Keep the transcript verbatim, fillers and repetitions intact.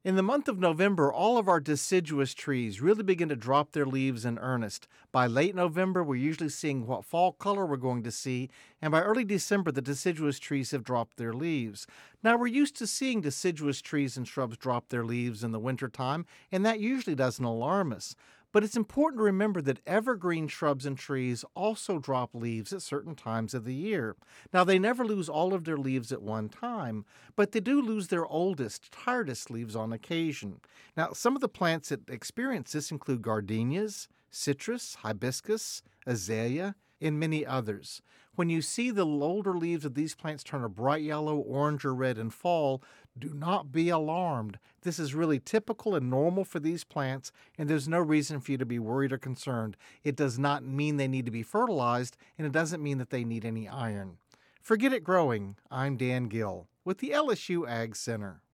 In the month of November, all of our deciduous trees really begin to drop their leaves in earnest. By late November, we're usually seeing what fall color we're going to see, and by early December, the deciduous trees have dropped their leaves. Now, we're used to seeing deciduous trees and shrubs drop their leaves in the wintertime, and that usually doesn't alarm us. But it's important to remember that evergreen shrubs and trees also drop leaves at certain times of the year. Now, they never lose all of their leaves at one time, but they do lose their oldest, tiredest leaves on occasion. Now, some of the plants that experience this include gardenias, citrus, hibiscus, azalea, and many others. When you see the older leaves of these plants turn a bright yellow, orange, or red in fall, do not be alarmed. This is really typical and normal for these plants, and there's no reason for you to be worried or concerned. It does not mean they need to be fertilized, and it doesn't mean that they need any iron. Forget It Growing. I'm Dan Gill with the L S U Ag Center.